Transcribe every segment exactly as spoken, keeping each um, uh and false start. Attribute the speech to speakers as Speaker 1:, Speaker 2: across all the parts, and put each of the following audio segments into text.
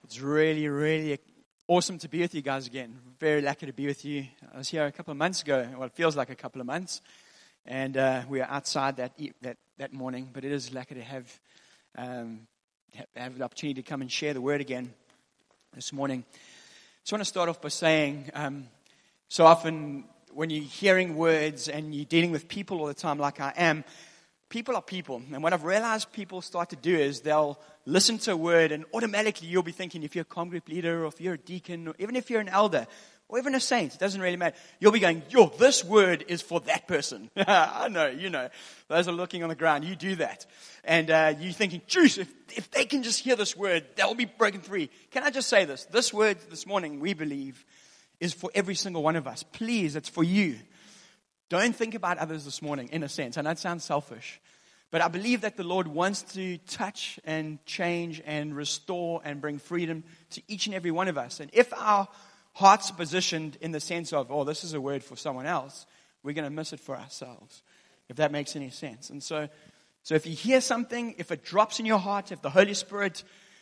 Speaker 1: It's really, really awesome to be with you guys again. Very lucky to be with you. I was here a couple of months ago. Well, it feels like a couple of months. And uh, we were outside that, e- that that morning. But it is lucky to have, um, have the opportunity to come and share the word again this morning. I just want to start off by saying, um, so often when you're hearing words and you're dealing with people all the time like I am, people are people. And what I've realized people start to do is they'll listen to a word and automatically you'll be thinking, if you're a comm group leader or if you're a deacon or even if you're an elder or even a saint, it doesn't really matter. You'll be going, yo, this word is for that person. I know, you know. Those are looking on the ground. You do that. And uh, you're thinking, juice, if, if they can just hear this word, they'll be broken free. Can I just say this? This word this morning, we believe, is for every single one of us. Please, it's for you. Don't think about others this morning, in a sense. I know it sounds selfish. But I believe that the Lord wants to touch and change and restore and bring freedom to each and every one of us. And if our hearts are positioned in the sense of, oh, this is a word for someone else, we're going to miss it for ourselves, if that makes any sense. And so, so if you hear something, if it drops in your heart, if the Holy Spirit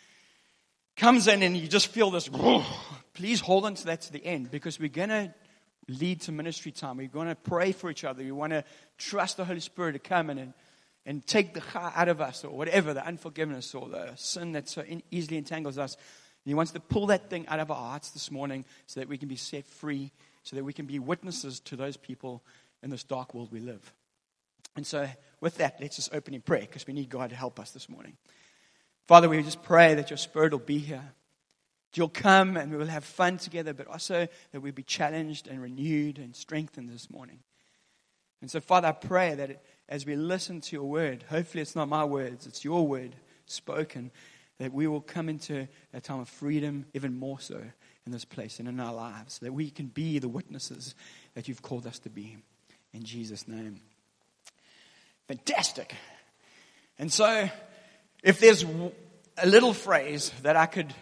Speaker 1: comes in and you just feel this, please hold on to that to the end, because we're going to lead to ministry time. We're going to pray for each other. We want to trust the Holy Spirit to come in and, and take the cha out of us, or whatever, the unforgiveness or the sin that so in, easily entangles us. And He wants to pull that thing out of our hearts this morning so that we can be set free, so that we can be witnesses to those people in this dark world we live. And so with that, let's just open in prayer, because we need God to help us this morning. Father, we just pray that your Spirit will be here. You'll come and we will have fun together, but also that we'll be challenged and renewed and strengthened this morning. And so, Father, I pray that it, as we listen to your word, hopefully it's not my words, it's your word spoken, that we will come into a time of freedom even more so in this place and in our lives, that we can be the witnesses that you've called us to be. In Jesus' name. Fantastic. And so, if there's a little phrase that I could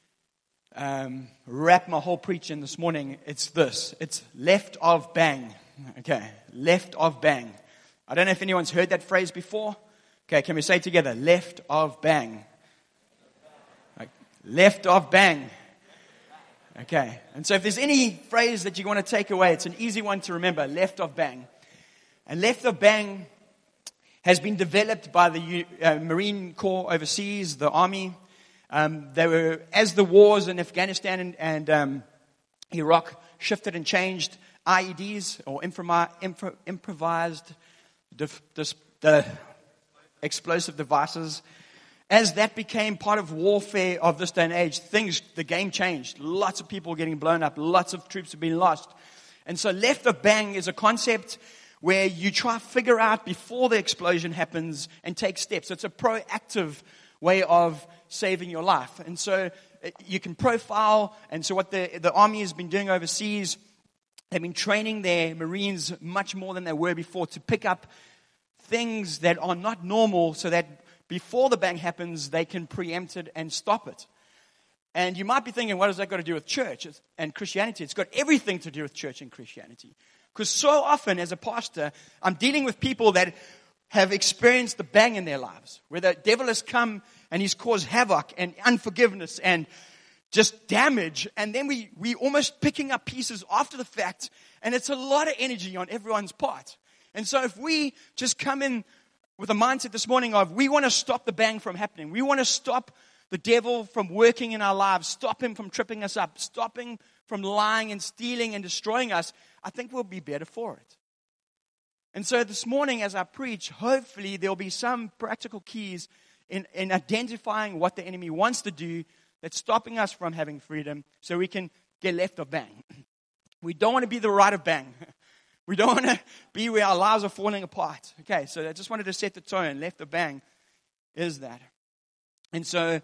Speaker 1: Um, wrap my whole preach in this morning, it's this. It's left of bang. Okay, left of bang. I don't know if anyone's heard that phrase before. Okay, can we say it together? Left of bang. Like, left of bang. Okay, and so if there's any phrase that you want to take away, it's an easy one to remember. Left of bang. And left of bang has been developed by the uh, Marine Corps overseas, the Army. Um, they were, as the wars in Afghanistan and, and um, Iraq shifted and changed, I E Ds, or impromi- impro- improvised dif- dis- the explosive devices, as that became part of warfare of this day and age, things, the game changed. Lots of people were getting blown up. Lots of troops have been lost. And so left of bang is a concept where you try to figure out before the explosion happens and take steps. It's a proactive way of saving your life. And so you can profile. And so what the, the Army has been doing overseas, they've been training their Marines much more than they were before to pick up things that are not normal, so that before the bang happens, they can preempt it and stop it. And you might be thinking, what has that got to do with church and Christianity? It's got everything to do with church and Christianity. Because so often as a pastor, I'm dealing with people that have experienced the bang in their lives, where the devil has come and he's caused havoc and unforgiveness and just damage. And then we, we almost picking up pieces after the fact, and it's a lot of energy on everyone's part. And so if we just come in with a mindset this morning of, we want to stop the bang from happening. We want to stop the devil from working in our lives, stop him from tripping us up, stop him from lying and stealing and destroying us, I think we'll be better for it. And so this morning as I preach, hopefully there'll be some practical keys in, in identifying what the enemy wants to do that's stopping us from having freedom, so we can get left of bang. We don't want to be the right of bang. We don't want to be where our lives are falling apart. Okay, so I just wanted to set the tone. Left of bang is that. And so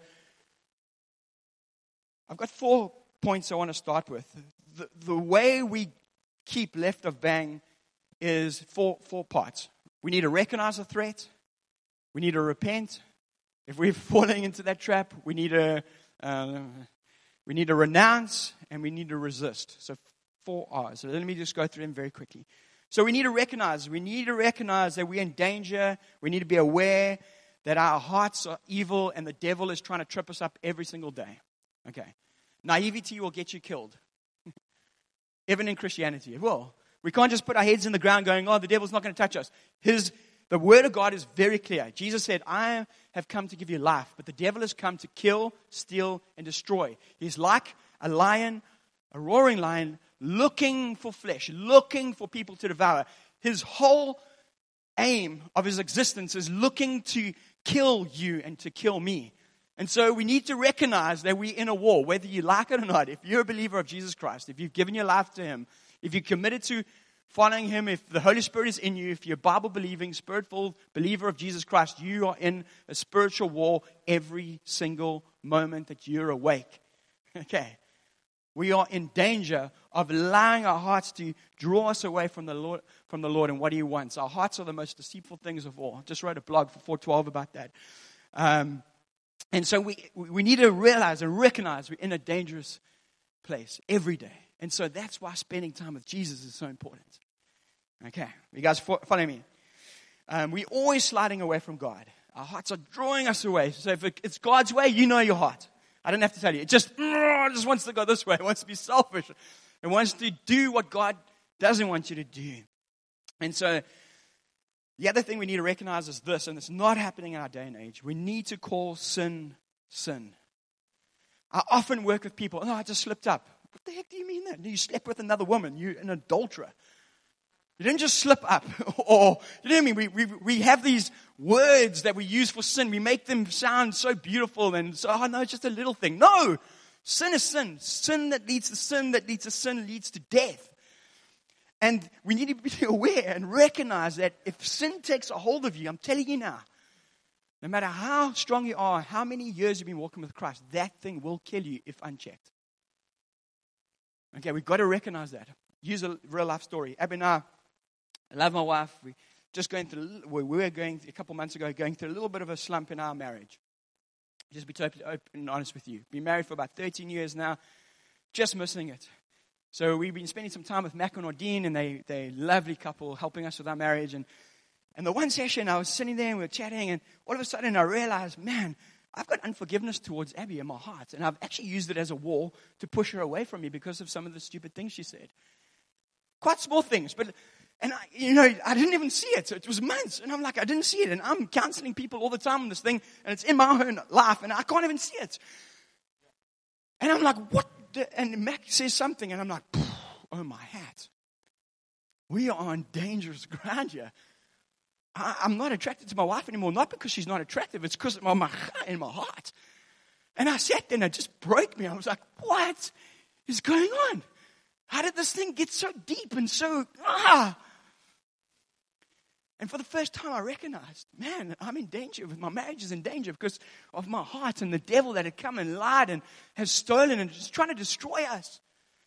Speaker 1: I've got four points I want to start with. The, the way we keep left of bang is four, four parts. We need to recognize the threat. We need to repent. If we're falling into that trap, we need to uh, we need to renounce, and we need to resist. So four R's. So let me just go through them very quickly. So we need to recognize. We need to recognize that we're in danger. We need to be aware that our hearts are evil and the devil is trying to trip us up every single day. Okay. Naivety will get you killed. Even in Christianity, it will. We can't just put our heads in the ground going, oh, the devil's not going to touch us. His, the word of God is very clear. Jesus said, I have come to give you life, but the devil has come to kill, steal, and destroy. He's like a lion, a roaring lion, looking for flesh, looking for people to devour. His whole aim of his existence is looking to kill you and to kill me. And so we need to recognize that we're in a war, whether you like it or not. If you're a believer of Jesus Christ, if you've given your life to Him, if you're committed to following Him, if the Holy Spirit is in you, if you're a Bible-believing, Spirit-filled believer of Jesus Christ, you are in a spiritual war every single moment that you're awake. Okay. We are in danger of allowing our hearts to draw us away from the Lord, from the Lord and what He wants. Our hearts are the most deceitful things of all. I just wrote a blog for four twelve about that. Um, and so we we need to realize and recognize we're in a dangerous place every day. And so that's why spending time with Jesus is so important. Okay, you guys follow me? Um, we're always sliding away from God. Our hearts are drawing us away. So if it's God's way, you know your heart. I don't have to tell you. It just, it just wants to go this way. It wants to be selfish. It wants to do what God doesn't want you to do. And so the other thing we need to recognize is this, and it's not happening in our day and age. We need to call sin, sin. I often work with people, oh, I just slipped up. What the heck do you mean that? You slept with another woman. You're an adulterer. You didn't just slip up. Or, you know what I mean? We, we, we have these words that we use for sin. We make them sound so beautiful and so, oh no, it's just a little thing. No! Sin is sin. Sin that leads to sin, that leads to sin, leads to death. And we need to be aware and recognize that if sin takes a hold of you, I'm telling you now, no matter how strong you are, how many years you've been walking with Christ, that thing will kill you if unchecked. Okay, we've got to recognize that. Use a real life story. Abby and I, I love my wife. We just going through, we were going, a couple months ago, going through a little bit of a slump in our marriage. Just be totally open and honest with you. Been married for about thirteen years now, just missing it. So we've been spending some time with Mac and Ordine, and they, they're a lovely couple helping us with our marriage. And, and the one session, I was sitting there and we were chatting, and all of a sudden I realized, man, I've got unforgiveness towards Abby in my heart. And I've actually used it as a wall to push her away from me because of some of the stupid things she said. Quite small things, but, and I, you know, I didn't even see it. So it was months, and I'm like, I didn't see it. And I'm counseling people all the time on this thing, and it's in my own life, and I can't even see it. And I'm like, what? The, and Mac says something, and I'm like, oh my hat. We are on dangerous ground here. I, I'm not attracted to my wife anymore, not because she's not attractive, it's because of my, my in my heart. And I sat there, and it just broke me. I was like, what is going on? How did this thing get so deep and so, ah? And for the first time I recognized, man, I'm in danger. My marriage is in danger because of my heart and the devil that had come and lied and has stolen and just trying to destroy us.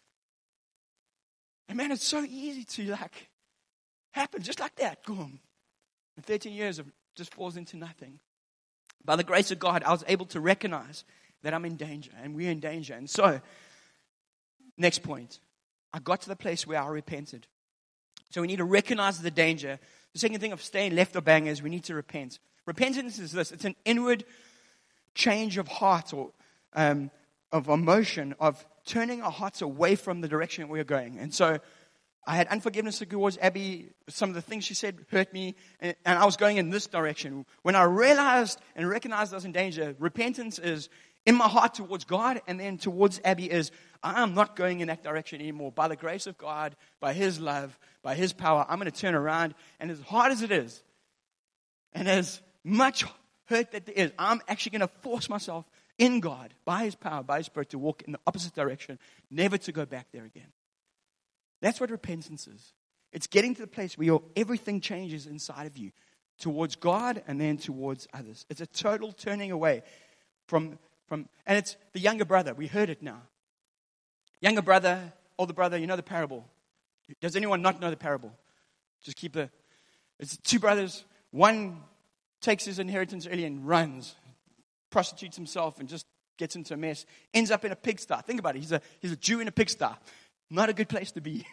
Speaker 1: And man, it's so easy to like happen just like that. Boom. And thirteen years of just falls into nothing. By the grace of God, I was able to recognize that I'm in danger and we're in danger. And so, next point. I got to the place where I repented. So we need to recognize the danger. The second thing of staying left or bang is we need to repent. Repentance is this. It's an inward change of heart or um, of emotion, of turning our hearts away from the direction we're going. And so I had unforgiveness towards Abby. Some of the things she said hurt me, and, and I was going in this direction. When I realized and recognized I was in danger, repentance is in my heart towards God, and then towards Abby is, I am not going in that direction anymore. By the grace of God, by His love, by His power, I'm going to turn around. And as hard as it is, and as much hurt that there is, I'm actually going to force myself in God, by His power, by His Spirit, to walk in the opposite direction, never to go back there again. That's what repentance is. It's getting to the place where your, everything changes inside of you, towards God and then towards others. It's a total turning away from... From, and it's the younger brother. We heard it now. Younger brother, older brother, you know the parable. Does anyone not know the parable? Just keep the... It's two brothers. One takes his inheritance early and runs. Prostitutes himself and just gets into a mess. Ends up in a pigsty. Think about it. He's a, he's a Jew in a pigsty. Not a good place to be.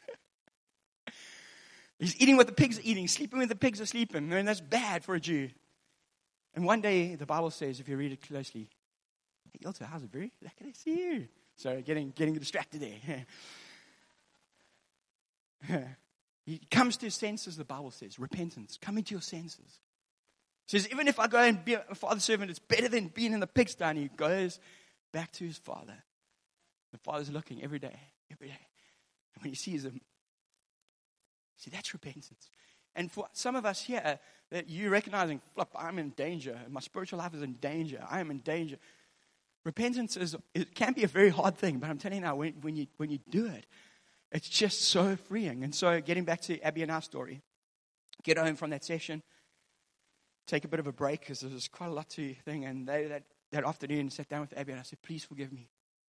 Speaker 1: He's eating what the pigs are eating. Sleeping with the pigs are sleeping. And that's bad for a Jew. And one day, the Bible says, if you read it closely, Hey, Yelta, how's it, Barry? Lucky to see you. Sorry, getting getting distracted there. He comes to his senses, the Bible says. Repentance. Come into your senses. It says, even if I go and be a father's servant, it's better than being in the pigsty. And he goes back to his father. The father's looking every day, every day. And when he sees him, see, that's repentance. And for some of us here, that you're recognizing, flip, I'm in danger. My spiritual life is in danger. I am in danger. Repentance is, it can be a very hard thing, but I'm telling you now, when, when you when you do it, it's just so freeing. And so getting back to Abby and our story, get home from that session, take a bit of a break because there was quite a lot to thing. And they, that, that afternoon, sat down with Abby and I said, please forgive me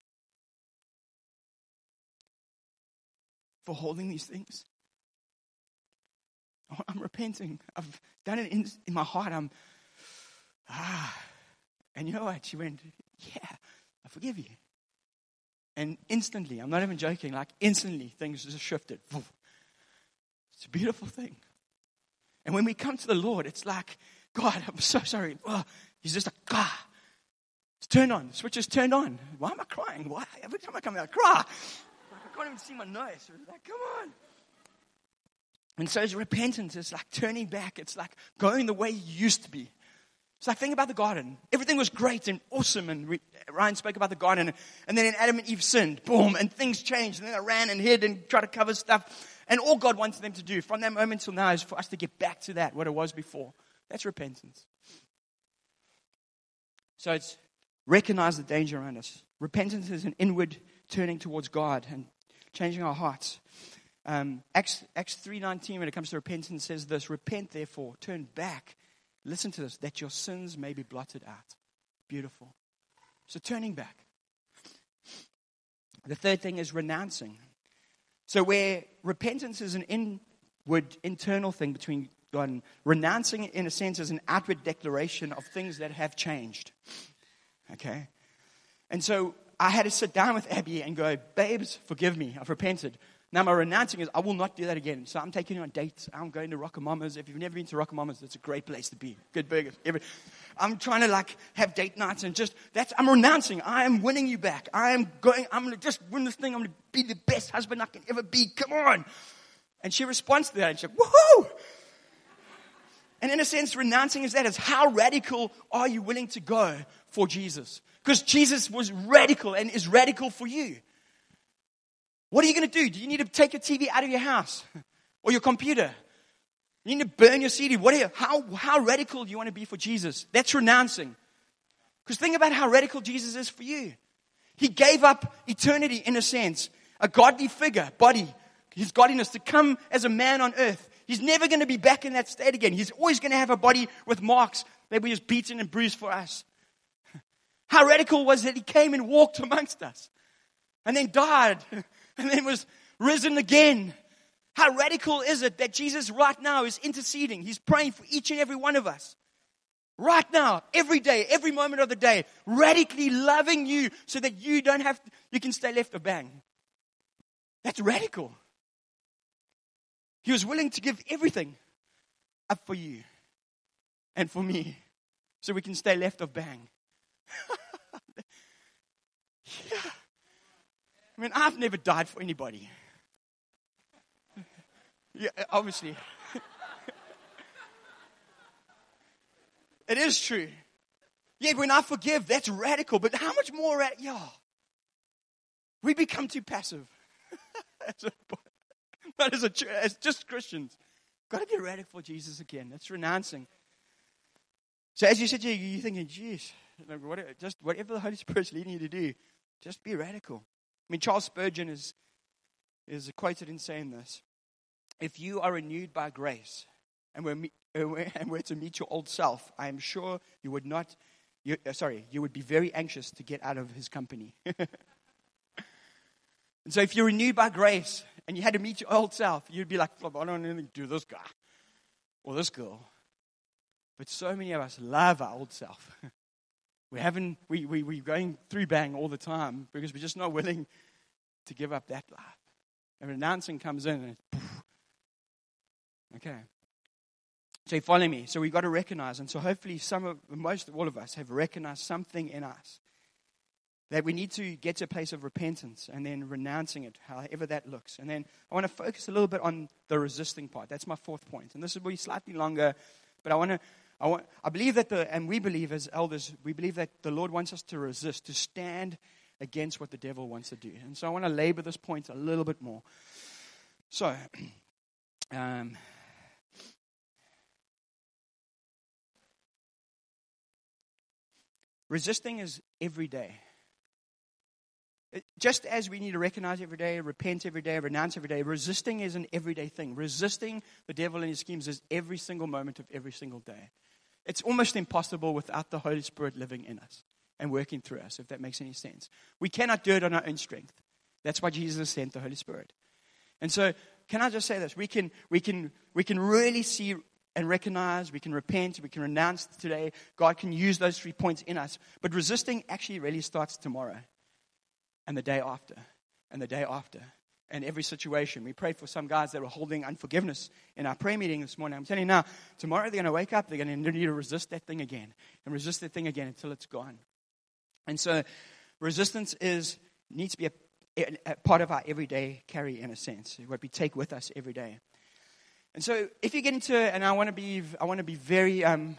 Speaker 1: for holding these things. I'm repenting. I've done it in, in my heart. I'm, ah. And you know what? She went, yeah, I forgive you. And instantly, I'm not even joking, like instantly things just shifted. It's a beautiful thing. And when we come to the Lord, it's like, God, I'm so sorry. Oh, he's just like, ah, it's turned on. The switch is turned on. Why am I crying? Why? Every time I come out, I cry. I can't even see my nose. It's like, come on. And so it's repentance. It's like turning back. It's like going the way you used to be. It's like, think about the garden. Everything was great and awesome. And we, Ryan spoke about the garden. And then Adam and Eve sinned. Boom. And things changed. And then they ran and hid and tried to cover stuff. And all God wanted them to do from that moment till now is for us to get back to that, what it was before. That's repentance. So it's recognize the danger around us. Repentance is an inward turning towards God and changing our hearts. Um, Acts, Acts three nineteen, when it comes to repentance, says this: repent, therefore, turn back. Listen to this, that your sins may be blotted out. Beautiful. So turning back. The third thing is renouncing. So where repentance is an inward, internal thing between God and renouncing, in a sense, is an outward declaration of things that have changed. Okay? And so I had to sit down with Abby and go, babes, forgive me, I've repented. Now my renouncing is, I will not do that again. So I'm taking you on dates. I'm going to Rockamama's. If you've never been to Rockamama's, it's a great place to be. Good burgers. Every, I'm trying to like have date nights and just, that's, I'm renouncing. I am winning you back. I am going, I'm going to just win this thing. I'm going to be the best husband I can ever be. Come on. And she responds to that and she's like, woohoo! And in a sense, renouncing is that, is how radical are you willing to go for Jesus? Because Jesus was radical and is radical for you. What are you going to do? Do you need to take your T V out of your house or your computer? You need to burn your C D. What are you, how, how radical do you want to be for Jesus? That's renouncing. Because think about how radical Jesus is for you. He gave up eternity, in a sense, a godly figure, body, his godliness, to come as a man on earth. He's never going to be back in that state again. He's always going to have a body with marks that were just beaten and bruised for us. How radical was that he came and walked amongst us and then died and then was risen again. How radical is it that Jesus right now is interceding? He's praying for each and every one of us. Right now, every day, every moment of the day, radically loving you so that you don't have, to, you can stay left or bang. That's radical. He was willing to give everything up for you and for me so we can stay left of bang. Yeah. I mean, I've never died for anybody. Yeah, obviously. It is true. Yet when I forgive, that's radical. But how much more radical? Yeah. We become too passive. as a, but as, a, as just Christians, got to be radical for Jesus again. That's renouncing. So as you sit here, you're thinking, geez, just whatever the Holy Spirit's leading you to do, just be radical. I mean, Charles Spurgeon is, is quoted in saying this: if you are renewed by grace and we're, and we're to meet your old self, I am sure you would not, you, uh, sorry, you would be very anxious to get out of his company. And so if you're renewed by grace and you had to meet your old self, you'd be like, I don't want anything to do with this guy or this girl. But so many of us love our old self. We haven't, we, we, we're going through bang all the time because we're just not willing to give up that life. And renouncing comes in and it's poof. Okay. So you follow me. So we've got to recognize. And so hopefully some of, most of all of us have recognized something in us that we need to get to a place of repentance and then renouncing it, however that looks. And then I want to focus a little bit on the resisting part. That's my fourth point. And this will be slightly longer, but I want to, I want, I believe that the, and we believe as elders, we believe that the Lord wants us to resist, to stand against what the devil wants to do. And so I want to labor this point a little bit more. So, um, resisting is every day. It, just as we need to recognize every day, repent every day, renounce every day, resisting is an everyday thing. Resisting the devil and his schemes is every single moment of every single day. It's almost impossible without the Holy Spirit living in us and working through us, if that makes any sense. We cannot do it on our own strength. That's why Jesus sent the Holy Spirit. And so, can I just say this? We can, we can, we can really see and recognize, we can repent, we can renounce today. God can use those three points in us. But resisting actually really starts tomorrow and the day after and the day after and every situation. We prayed for some guys that were holding unforgiveness in our prayer meeting this morning. I'm telling you now, tomorrow they're going to wake up, they're going to need to resist that thing again and resist that thing again until it's gone. And so resistance is needs to be a, a part of our everyday carry in a sense, what we take with us every day. And so if you get into, and I want to be, I want to be very um,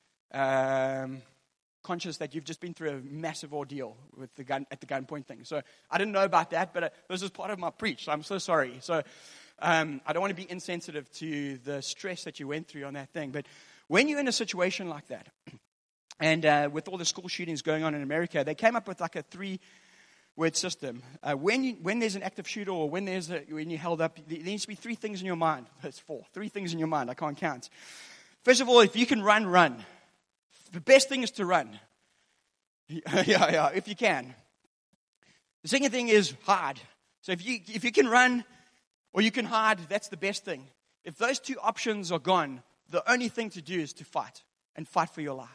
Speaker 1: um, conscious that you've just been through a massive ordeal with the gun at the gunpoint thing. So I didn't know about that, but uh, this is part of my preach. So I'm so sorry. So um, I don't want to be insensitive to the stress that you went through on that thing. But when you're in a situation like that, and uh, with all the school shootings going on in America, they came up with like a three-word system. Uh, when you, when there's an active shooter or when there's a, when you're held up, there needs to be three things in your mind. There's four. Three things in your mind. I can't count. First of all, if you can run, run. The best thing is to run. yeah, yeah, if you can. The second thing is hide. So if you if you can run or you can hide, that's the best thing. If those two options are gone, the only thing to do is to fight and fight for your life.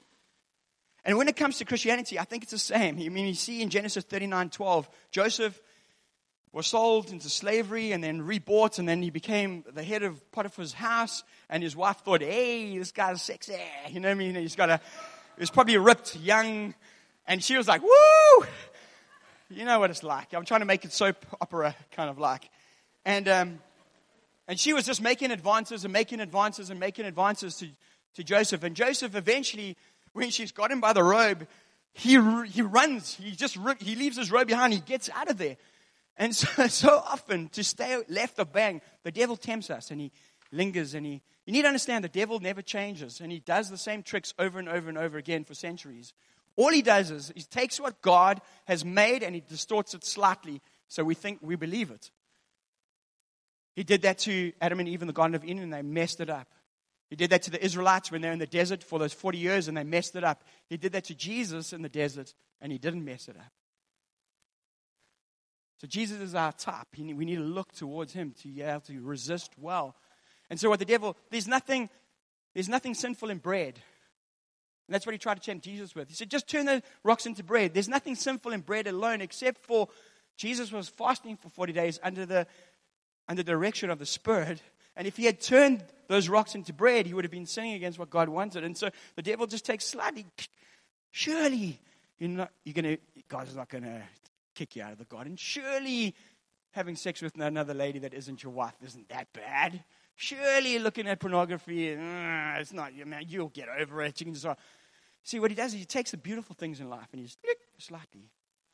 Speaker 1: And when it comes to Christianity, I think it's the same. I mean, you see in Genesis thirty-nine twelve, Joseph was sold into slavery and then rebought, and then he became the head of Potiphar's house, and his wife thought, hey, this guy's sexy. You know what I mean? He's got a, he was probably ripped, young, and she was like, woo! You know what it's like. I'm trying to make it soap opera kind of like. And um, and she was just making advances and making advances and making advances to, to Joseph. And Joseph eventually, when she's got him by the robe, he he runs. He just he leaves his robe behind. He gets out of there. And so, so often, to stay left of bang, the devil tempts us and he lingers. And he, you need to understand, the devil never changes. And he does the same tricks over and over and over again for centuries. All he does is he takes what God has made and he distorts it slightly so we think we believe it. He did that to Adam and Eve in the Garden of Eden and they messed it up. He did that to the Israelites when they're in the desert for those forty years and they messed it up. He did that to Jesus in the desert and he didn't mess it up. So Jesus is our type. We need to look towards him to be able to resist well. And so what the devil, there's nothing, there's nothing sinful in bread. And that's what he tried to tempt Jesus with. He said, just turn the rocks into bread. There's nothing sinful in bread alone except for Jesus was fasting for forty days under the under the direction of the Spirit. And if he had turned those rocks into bread, he would have been sinning against what God wanted. And so the devil just takes slightly, surely you're not, you're going to, God's not going to kick you out of the garden. Surely having sex with another lady that isn't your wife isn't that bad. Surely looking at pornography, uh, it's not, man, you'll get over it. You can just, uh, see, what he does is he takes the beautiful things in life and he's slightly.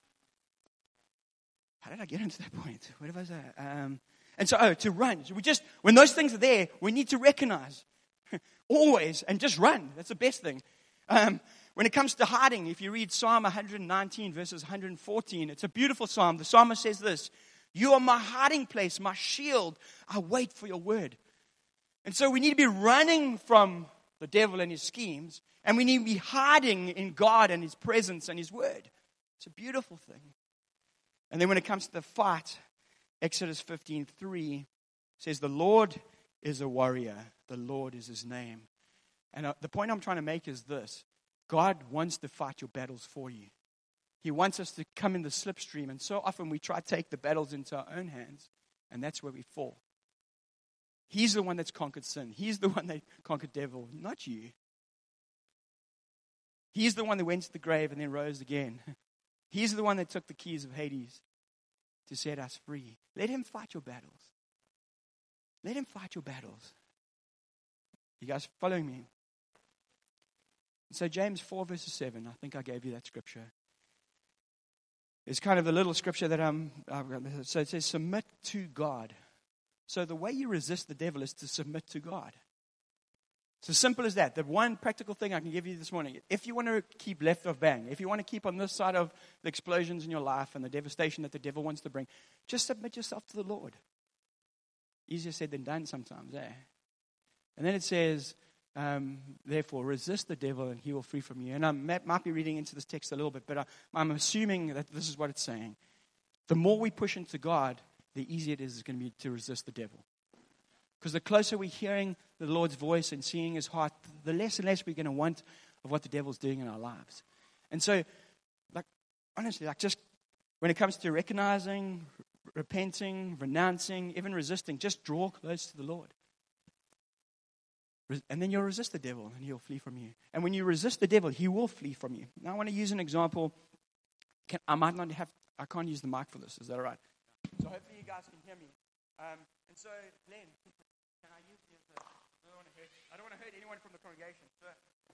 Speaker 1: How did I get into that point? What have I said? Um, and so, oh, to run. So we just, when those things are there, we need to recognize always and just run. That's the best thing. Um, When it comes to hiding, if you read Psalm one nineteen, verses one fourteen, it's a beautiful psalm. The psalmist says this, you are my hiding place, my shield. I wait for your word. And so we need to be running from the devil and his schemes, and we need to be hiding in God and his presence and his word. It's a beautiful thing. And then when it comes to the fight, Exodus fifteen three says, the Lord is a warrior. The Lord is his name. And uh, the point I'm trying to make is this. God wants to fight your battles for you. He wants us to come in the slipstream. And so often we try to take the battles into our own hands. And that's where we fall. He's the one that's conquered sin. He's the one that conquered devil, not you. He's the one that went to the grave and then rose again. He's the one that took the keys of Hades to set us free. Let him fight your battles. Let him fight your battles. You guys following me? So James four verses seven, I think I gave you that scripture. It's kind of a little scripture that I'm, I've, so it says submit to God. So the way you resist the devil is to submit to God. It's as simple as that. The one practical thing I can give you this morning, if you want to keep left of bang, if you want to keep on this side of the explosions in your life and the devastation that the devil wants to bring, just submit yourself to the Lord. Easier said than done sometimes, eh? And then it says, um, therefore, resist the devil and he will flee from you. And I might be reading into this text a little bit, but I, I'm assuming that this is what it's saying. The more we push into God, the easier it is going to be to resist the devil. Because the closer we're hearing the Lord's voice and seeing his heart, the less and less we're going to want of what the devil's doing in our lives. And so, like, honestly, like just when it comes to recognizing, repenting, renouncing, even resisting, just draw close to the Lord. And then you'll resist the devil and he'll flee from you. And when you resist the devil, he will flee from you. Now I want to use an example. Can, I might not have, I can't use the mic for this. Is that all right? So hopefully you guys can hear me. Um, and so, Glenn, can I use the, I don't want to hurt, I don't want to hurt anyone from the congregation. So,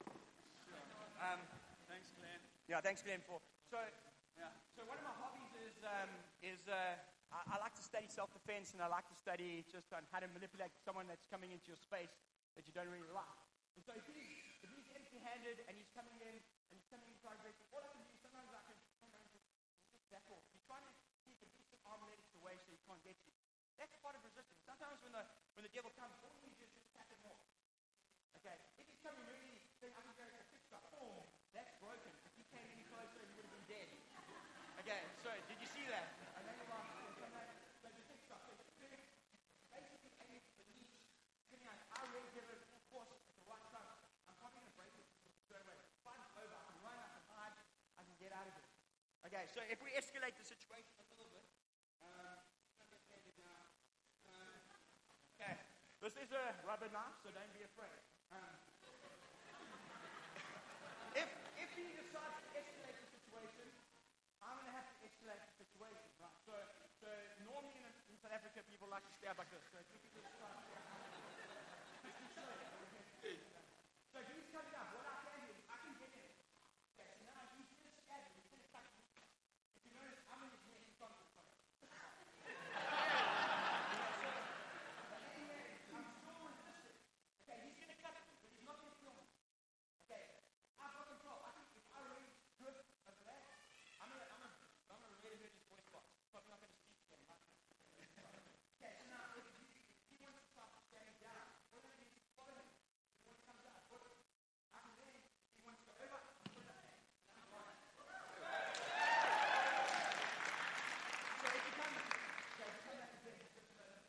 Speaker 1: um, thanks, Glenn. Yeah, thanks, Glenn, for, so, yeah. So one of my hobbies is, um, is uh, I, I like to study self-defense, and I like to study just on how to manipulate someone that's coming into your space that you don't really like. And so if he's, if he's empty-handed and he's coming in and he's coming in trying to break, all I can do, sometimes I can just back off. He's trying to keep a decent arm length away so he can't get you. That's part of resistance. Sometimes when the when the devil comes, all you do is just tap him off. Okay, if he's coming really, then I can go to fix up. Boom, that's broken. If he came any closer, he would have been dead. Okay, so did you see that? I know you're like, so the fix up. So basically, aiming for the niche. I really give it full force at the right time. I'm probably going to break it straight away. Fight it over. I can run, I can hide, I can get out of it. Okay, so if we escalate the situation a little bit, um, okay, this is a rubber knife, so don't be afraid. Um, if if he decides to escalate the situation, I'm going to have to escalate the situation, right? So, so normally in, in South Africa, people like to stab like this. So if you could just start. So if he's coming up, what I can do is I can get in. Okay, so now he's going to stab me, he's going to cut me. If you notice, I'm in his neck in front of him. I'm still resisting. Okay, he's going to cut me, but he's not going to kill me. Okay, I've got control. I think if I really grip over that, I'm going to I'm gonna, I'm gonna really hurt his voice box. Probably not going to speak to him. Right? Okay, so now if he, if he wants to start standing down, what do I need to follow him? When he comes out, what I can then, if he wants to go over, I'm put that hand. So if he comes, okay, so that again. Okay,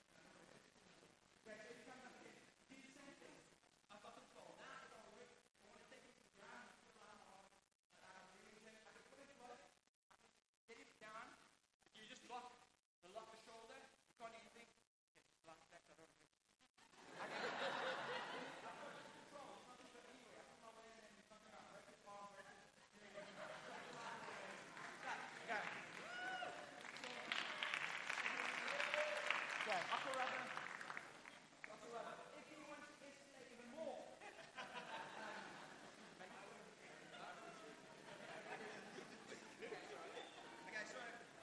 Speaker 1: so if he comes up again, do the same thing. I've got control. Now if I work, I want to take him to the ground, I put my arm on, and I can really take, I can put him close, I can get him down. If you just lock the lock the shoulder, you can't do anything. Okay, just lock back, I don't know. I can Okay, upper rubber, upper rubber. If you want to escalate even more, okay, so,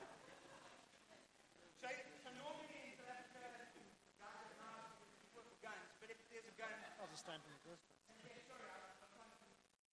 Speaker 1: so, so normally in South Africa, guys have knives, you work with guns, but if there's a gun,
Speaker 2: I'll just stand from the first.
Speaker 1: yeah, sorry, I'm trying to.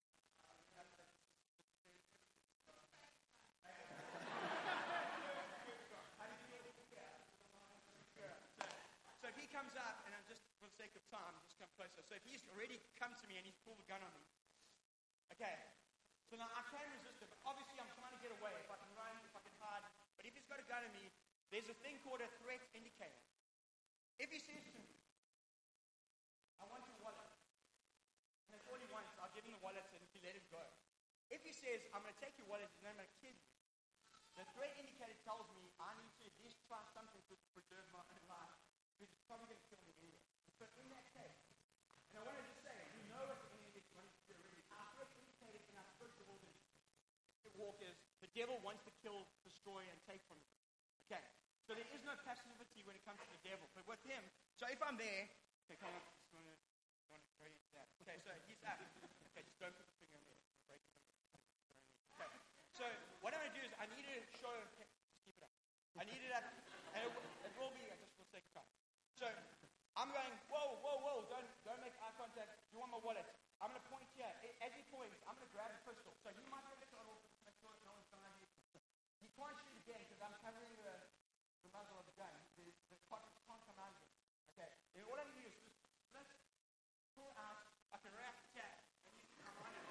Speaker 1: So if he comes up, and I'm just for the sake of time, just come closer. So if he's already come to me and he's pulled the gun on me, okay. So now I can resist it, but obviously I'm trying to get away. If I can run, if I can hide. But if he's got a gun on me, there's a thing called a threat indicator. If he says to me, I want your wallet, and that's all he wants, I'll give him the wallet and he let him go. If he says, I'm going to take your wallet and I'm going to kill you, the threat indicator tells me I need to at least try something to preserve my own life. Because it's probably going to kill me anyway. So in that case, and I want to just say, we know what the enemy is going to do already. Our first indicator in our spiritual walk is the devil wants to kill, destroy, and take from you. Okay, so there is no passivity when it comes to the devil. But with him, so if I'm there, okay, come on, just want to, want to pray into that. Okay, so he's up. Okay, just don't put the finger in there. Break it. Okay, so what I'm going to do is I need to show, okay, just keep it up. I need it up, and it, it will be, I just will take time. So I'm going, whoa, whoa, whoa, don't, don't make eye contact. You want my wallet? I'm going to point here. As he points, I'm going to grab a pistol. So he might get a shot off to make sure no one's behind you. He can't shoot again because I'm covering the, the muzzle of the gun. The, the cartridge can't come out of it. Okay. And all I need to do is just split, pull out, I can wrap the tap, and you can come on it.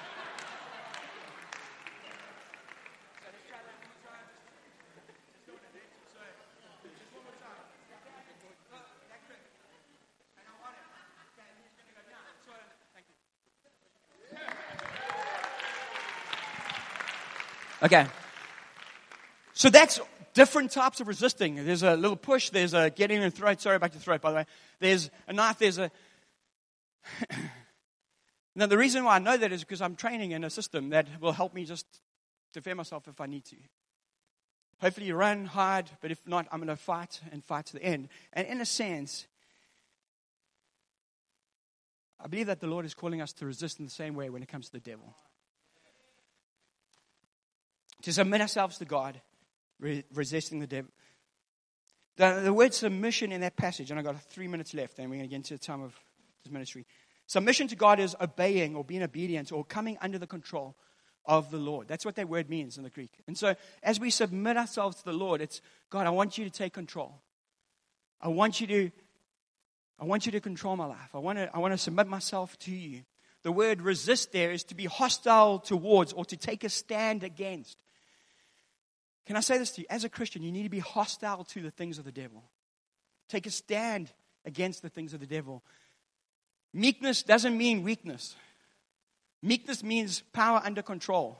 Speaker 1: So let's try that one more time. Just, just doing it. So just one more time. Oh, that's it. And I want it. Okay, and he's going to go down. So, thank you. Okay. So that's different types of resisting. There's a little push. There's a getting in the throat. Sorry about your throat, by the way. There's a knife. There's a... Now, the reason why I know that is because I'm training in a system that will help me just defend myself if I need to. Hopefully you run, hide, but if not, I'm going to fight and fight to the end. And in a sense, I believe that the Lord is calling us to resist in the same way when it comes to the devil. To submit ourselves to God, re- resisting the devil. The, the word submission in that passage, and I've got three minutes left, and we're going to get into the time of this ministry. Submission to God is obeying or being obedient or coming under the control of the Lord. That's what that word means in the Greek. And so as we submit ourselves to the Lord, it's, God, I want you to take control. I want you to, I want you to control my life. I want to, I want to submit myself to you. The word resist there is to be hostile towards or to take a stand against. Can I say this to you? As a Christian, you need to be hostile to the things of the devil. Take a stand against the things of the devil. Meekness doesn't mean weakness. Meekness means power under control.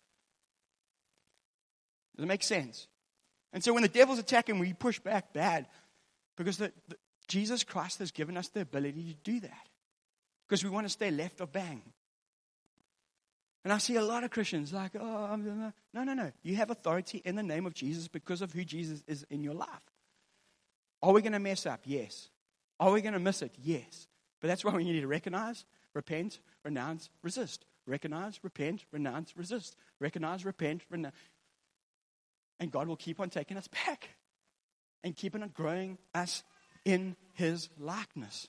Speaker 1: Does it make sense? And so when the devil's attacking, we push back bad. Because the, the, Jesus Christ has given us the ability to do that. Because we want to stay left of bang. And I see a lot of Christians like, oh, I'm, no, no, no. You have authority in the name of Jesus because of who Jesus is in your life. Are we going to mess up? Yes. Are we going to miss it? Yes. But that's why we need to recognize, repent, renounce, resist. Recognize, repent, renounce, resist. Recognize, repent, renounce. And God will keep on taking us back and keeping on growing us in His likeness.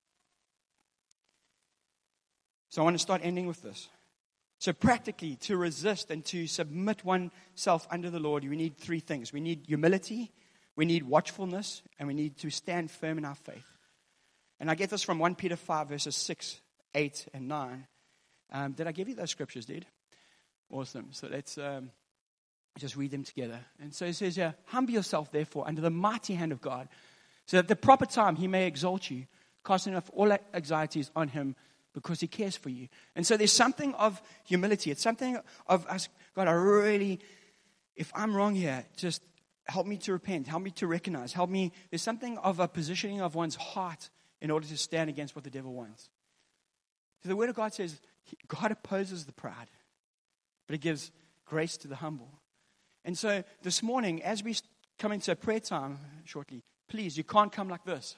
Speaker 1: So I want to start ending with this. So practically, to resist and to submit oneself under the Lord, we need three things. We need humility, we need watchfulness, and we need to stand firm in our faith. And I get this from First Peter five, verses six, eight, and nine. Um, did I give you those scriptures, dude? Awesome. So let's um, just read them together. And so it says here, humble yourself, therefore, under the mighty hand of God, so that at the proper time He may exalt you, casting off all anxieties on Him, because He cares for you. And so there's something of humility. It's something of us, God, I really, if I'm wrong here, just help me to repent. Help me to recognize. Help me. There's something of a positioning of one's heart in order to stand against what the devil wants. So the Word of God says, God opposes the proud, but He gives grace to the humble. And so this morning, as we come into a prayer time shortly, please, you can't come like this.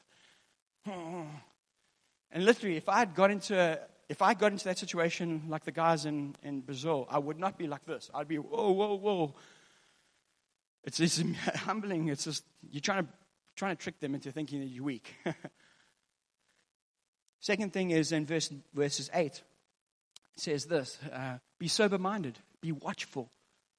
Speaker 1: And literally, if I had got into a, if I got into that situation like the guys in, in Brazil, I would not be like this. I'd be, whoa, whoa, whoa. It's just humbling. It's just, you're trying to, trying to trick them into thinking that you're weak. Second thing is in verse, verses eight, it says this, uh, be sober-minded, be watchful.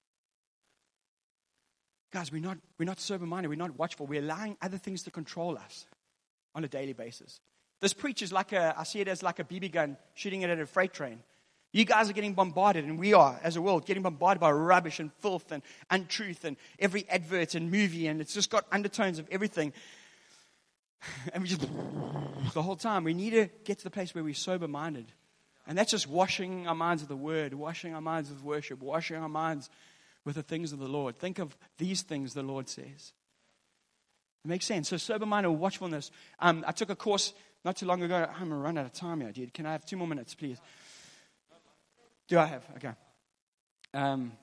Speaker 1: Guys, we're not, we're not sober-minded, we're not watchful. We're allowing other things to control us on a daily basis. This preach is like a, I see it as like a B B gun shooting it at a freight train. You guys are getting bombarded, and we are, as a world, getting bombarded by rubbish and filth and untruth and every advert and movie, and it's just got undertones of everything. And we just, the whole time, we need to get to the place where we're sober-minded. And that's just washing our minds with the Word, washing our minds with worship, washing our minds with the things of the Lord. Think of these things the Lord says. It makes sense. So sober-minded, watchfulness. Um, I took a course not too long ago. I'm going to run out of time here, dude. Can I have two more minutes, please? Do I have? Okay. Um,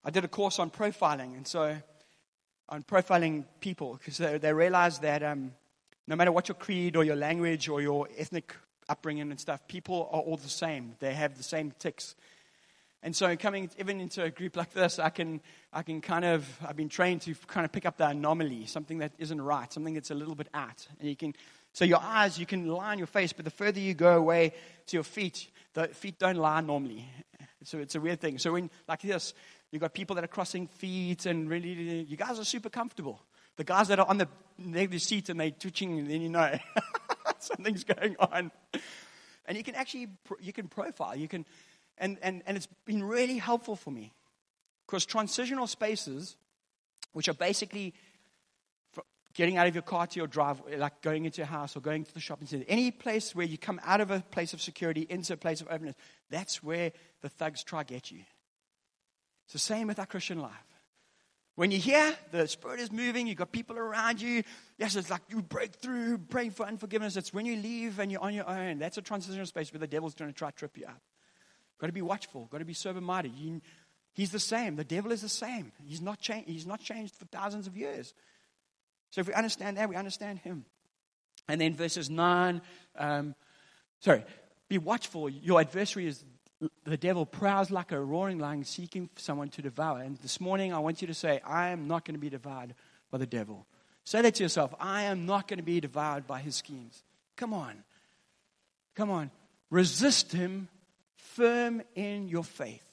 Speaker 1: I did a course on profiling, and so on profiling people, because they, they realized that um, no matter what your creed or your language or your ethnic upbringing and stuff, people are all the same. They have the same tics. And so coming even into a group like this, I can I can kind of, I've been trained to kind of pick up the anomaly, something that isn't right, something that's a little bit out. And you can, so your eyes, you can lie on your face, but the further you go away to your feet, the feet don't lie normally. So it's a weird thing. So when, like this, you've got people that are crossing feet and really, you guys are super comfortable. The guys that are on the negative seat and they're twitching, and then you know something's going on. And you can actually, you can profile, you can, And, and, and it's been really helpful for me. Because transitional spaces, which are basically getting out of your car to your drive, like going into your house or going to the shopping center, any place where you come out of a place of security into a place of openness, that's where the thugs try to get you. It's the same with our Christian life. When you're here, the Spirit is moving, you've got people around you. Yes, it's like you break through, praying for unforgiveness. It's when you leave and you're on your own. That's a transitional space where the devil's going to try to trip you up. Got to be watchful. Got to be sober-minded. You, he's the same. The devil is the same. He's not changed. He's not changed for thousands of years. So if we understand that, we understand him. And then verses nine. Um, sorry. Be watchful. Your adversary is the devil. Prowls like a roaring lion, seeking for someone to devour. And this morning, I want you to say, I am not going to be devoured by the devil. Say that to yourself. I am not going to be devoured by his schemes. Come on. Come on. Resist him. Firm in your faith.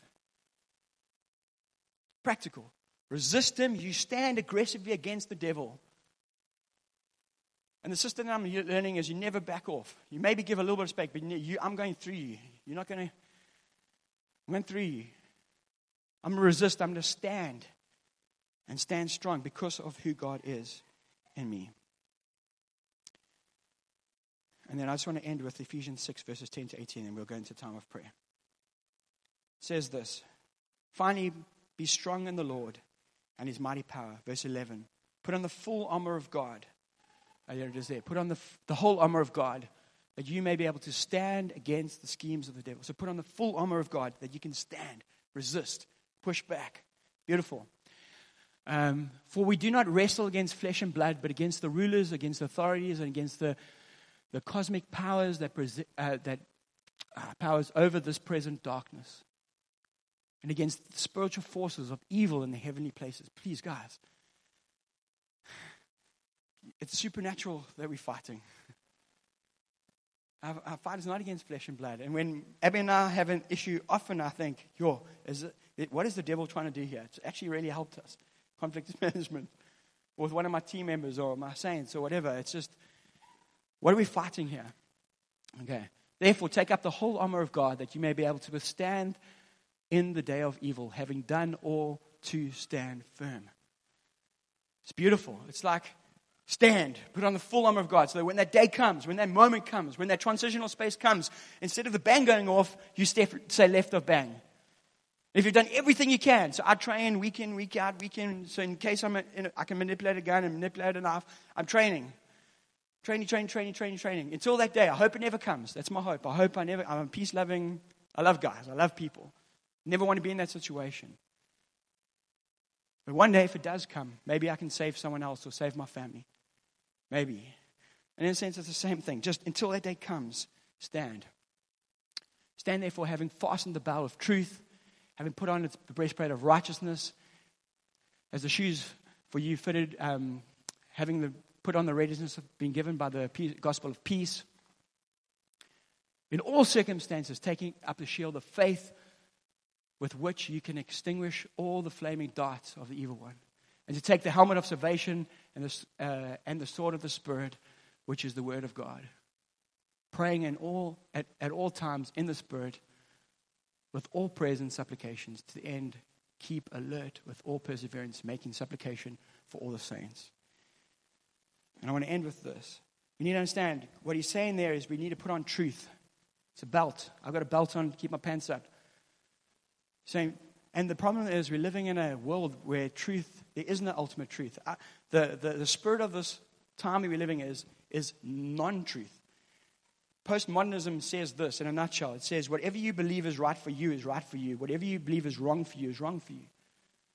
Speaker 1: Practical. Resist him. You stand aggressively against the devil. And the system that I'm learning is you never back off. You maybe give a little bit of space, but you, I'm going through you. You're not going to. I'm going through you. I'm going to resist. I'm going to stand. And stand strong because of who God is in me. And then I just want to end with Ephesians six, verses ten to eighteen, and we'll go into time of prayer. It says this, finally, be strong in the Lord and his mighty power. Verse eleven, put on the full armor of God. Oh, there it is there. Put on the, the whole armor of God that you may be able to stand against the schemes of the devil. So put on the full armor of God that you can stand, resist, push back. Beautiful. Um, for we do not wrestle against flesh and blood, but against the rulers, against the authorities, and against the the cosmic powers that uh, that uh, powers over this present darkness, and against the spiritual forces of evil in the heavenly places. Please, guys, it's supernatural that we're fighting. Our, our fight is not against flesh and blood. And when Abby and I have an issue, often I think, yo, is it, what is the devil trying to do here? It's actually really helped us. Conflict management, or with one of my team members or my saints or whatever. It's just, what are we fighting here? Okay. Therefore, take up the whole armor of God that you may be able to withstand in the day of evil, having done all to stand firm. It's beautiful. It's like, stand, put on the full armor of God so that when that day comes, when that moment comes, when that transitional space comes, instead of the bang going off, you step, say left of bang. If you've done everything you can, so I train week in, week out, week in, so in case I'm a, in a, I can manipulate a gun and manipulate a knife, I'm training. Training, training, training, training, training. Until that day, I hope it never comes. That's my hope. I hope I never, I'm a peace-loving, I love guys, I love people. Never want to be in that situation. But one day, if it does come, maybe I can save someone else or save my family. Maybe. And in a sense, it's the same thing. Just until that day comes, stand. Stand therefore, having fastened the belt of truth, having put on the breastplate of righteousness, as the shoes for you fitted, um, having the put on the readiness of being given by the peace, gospel of peace. In all circumstances, taking up the shield of faith with which you can extinguish all the flaming darts of the evil one. And to take the helmet of salvation and the, uh, and the sword of the Spirit, which is the word of God. Praying in all, at, at all times in the Spirit, with all prayers and supplications, to the end, keep alert with all perseverance, making supplication for all the saints. And I want to end with this. We need to understand, what he's saying there is we need to put on truth. It's a belt. I've got a belt on to keep my pants up. Saying, and the problem is we're living in a world where truth, there isn't an ultimate truth. I, the, the, the spirit of this time that we're living is, is non-truth. Postmodernism says this in a nutshell. It says, whatever you believe is right for you is right for you. Whatever you believe is wrong for you is wrong for you.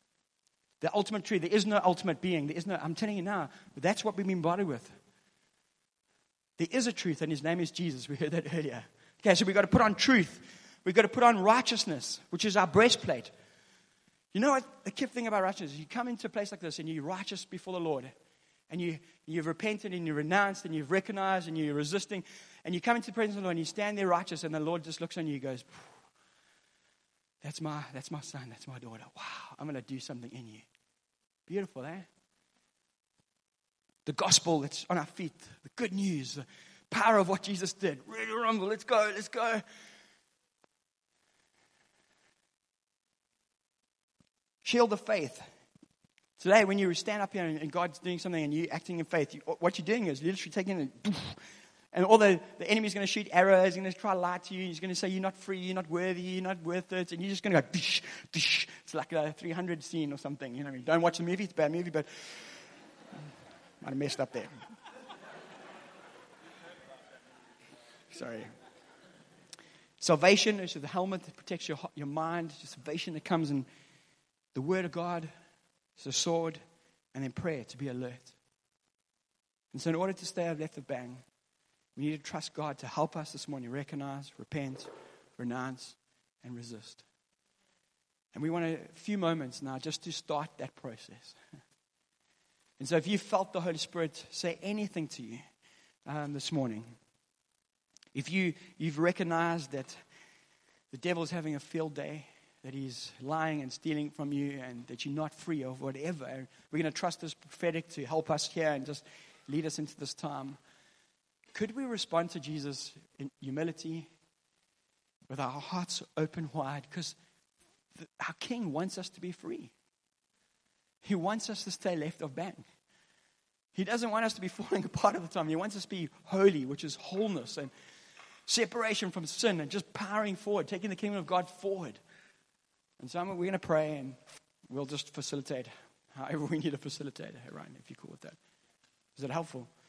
Speaker 1: The ultimate truth. There is no ultimate being. There is no, I'm telling you now, but that's what we've been embodied with. There is a truth, and his name is Jesus. We heard that earlier. Okay, so we've got to put on truth. We've got to put on righteousness, which is our breastplate. You know what? The key thing about righteousness is you come into a place like this and you're righteous before the Lord. And you, you've repented and you've renounced and you've recognized and you're resisting. And you come into the presence of the Lord and you stand there righteous, and the Lord just looks on you and goes, that's my, that's my son, that's my daughter. Wow, I'm going to do something in you. Beautiful, eh? The gospel that's on our feet, the good news, the power of what Jesus did. Ready to rumble, let's go, let's go. Shield of faith. Today, when you stand up here and God's doing something and you're acting in faith, you, what you're doing is you're literally taking it, and although the enemy's going to shoot arrows, he's going to try to lie to you, he's going to say you're not free, you're not worthy, you're not worth it, and you're just going to go, dish, dish. It's like a three hundred scene or something. You know, don't watch the movie, it's a bad movie, but might have messed up there. Sorry. Salvation is the helmet that protects your your mind. It's salvation that comes in the Word of God. It's a sword, and then prayer to be alert. And so in order to stay left of bang, we need to trust God to help us this morning recognize, repent, renounce, and resist. And we want a few moments now just to start that process. And so if you felt the Holy Spirit say anything to you um, this morning, if you, you've recognized that the devil's having a field day, that he's lying and stealing from you, and that you're not free of whatever, we're going to trust this prophetic to help us here and just lead us into this time. Could we respond to Jesus in humility, with our hearts open wide? Because our King wants us to be free. He wants us to stay left of bang. He doesn't want us to be falling apart all the time. He wants us to be holy, which is wholeness and separation from sin and just powering forward, taking the kingdom of God forward. And so we're going to pray, and we'll just facilitate however we need to facilitate. Hey, Ryan, if you're cool with that. Is that helpful?